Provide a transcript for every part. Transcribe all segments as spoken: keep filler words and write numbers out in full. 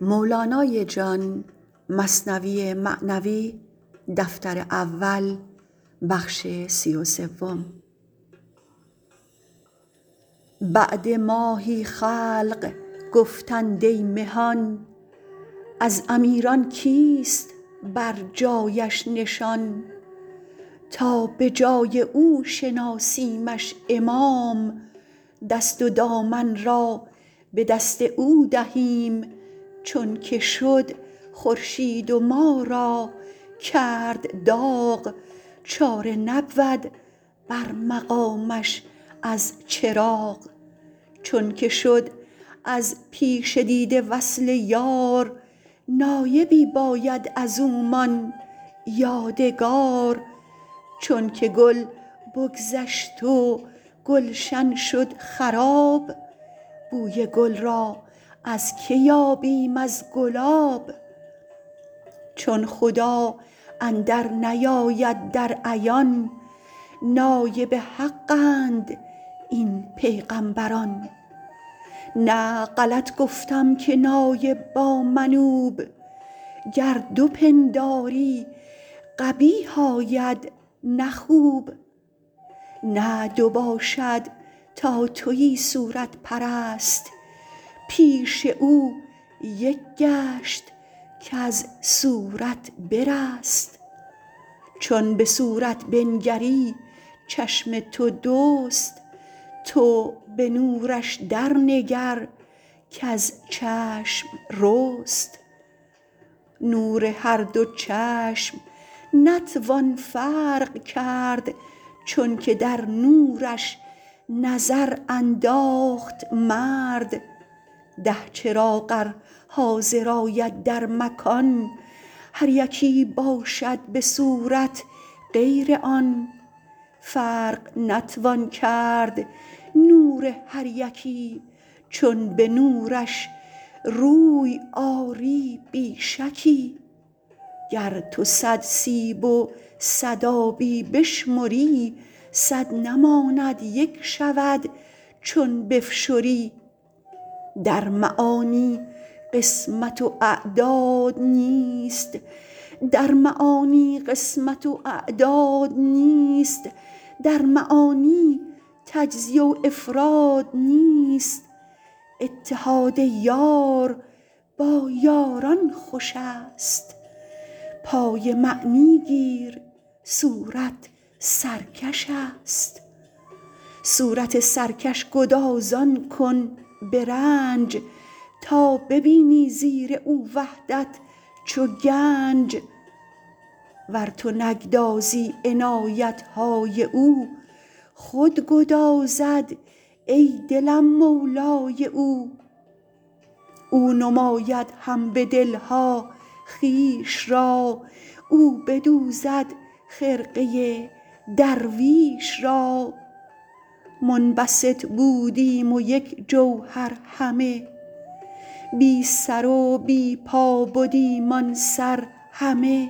مولانای جان مثنوی معنوی دفتر اول بخش سی و سوم. بعد ماهی خلق گفتند ای مهان، از امیران کیست بر جایش نشان؟ تا به جای او شناسیمش امام، دست و دامن را به دست او دهیم. چون که شد خورشید و ما را کرد داغ، چاره نبود بر مقامش از چراغ. چون که شد از پیش دیده وصل یار، نایبی باید ازومان یادگار. چون که گل بگذشت و گلشن شد خراب، بوی گل را از که یابیم از گلاب؟ چون خدا اندر نیاید در عیان، نایب حقند این پیغمبران. نه غلط گفتم که نایب با منوب، گر دو پنداری قبیح آید نه خوب. نه دو باشد تا تویی صورت پرست، پیش او یک گشت کز صورت برست. چون به صورت بنگری چشم تو دوست، تو به نورش در نگر کز چشم رست. نور هر دو چشم نتوان فرق کرد، چون که در نورش نظر انداخت مرد. ده چراغ ار حاضر آید در مکان، هر یکی باشد به صورت غیر آن. فرق نتوان کرد نور هر یکی، چون به نورش روی آری بی شکی. گر تو صد سیب و صد آبی بشمری، صد نماند یک شود چون بفشری. در معانی قسمت و اعداد نیست، در معانی قسمت و اعداد نیست. در معانی تجزیه و افراد نیست. اتحاد یار با یاران خوش است، پای معنی گیر صورت سرکش است. صورت سرکش گدازان کن به رنج، تا ببینی زیر او وحدت چو گنج. ور تو نگدازی عنایت های او، خود گدازد ای دلم مولای او. او نماید هم به دلها خویش را، او بدوزد خرقه درویش را. منبسط بودیم و یک جوهر همه، بی سر و بی پا بدیمان سر همه.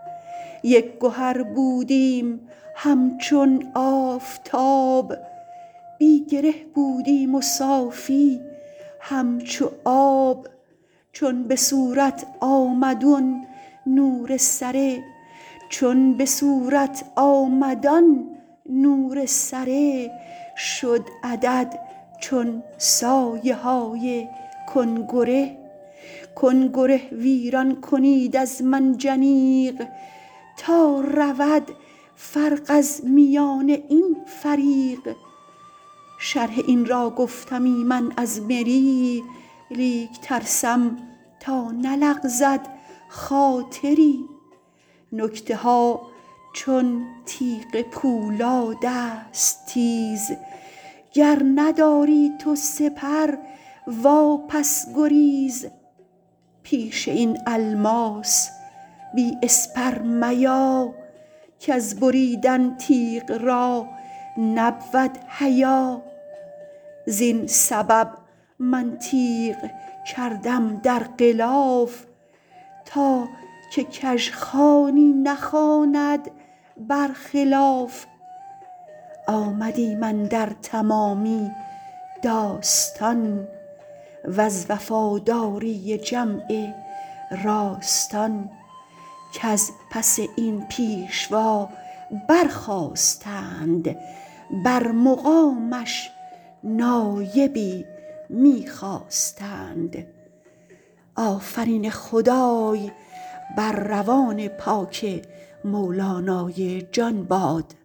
یک گهر بودیم همچون آفتاب، بی گره بودیم و صافی همچو آب. چون به صورت آمد آن نور سره، چون به صورت آمد آن نور سره. شد عدد چون سایه های کنگره. کنگره ویران کنید از منجنیق، تا رود فرق از میان این فریق. شرح این را گفتمی من از مری، لیک ترسم تا نلغزد خاطری. نکته ها چون تیغ پولاد است تیز، گر نداری تو سپر واپس گریز. پیش این الماس بی اسپر میا، کز بریدن تیغ را نبود حیا. زین سبب من تیغ کردم در غلاف، تا که کژخوانی نخواند بر خلاف. آمدیم اندر تمامی داستان، وز وفاداری جمع راستان، کز پس این پیشوا برخاستند، بر مقامش نایبی می خواستند. آفرین خدای بر روان پاک مولانای جان باد.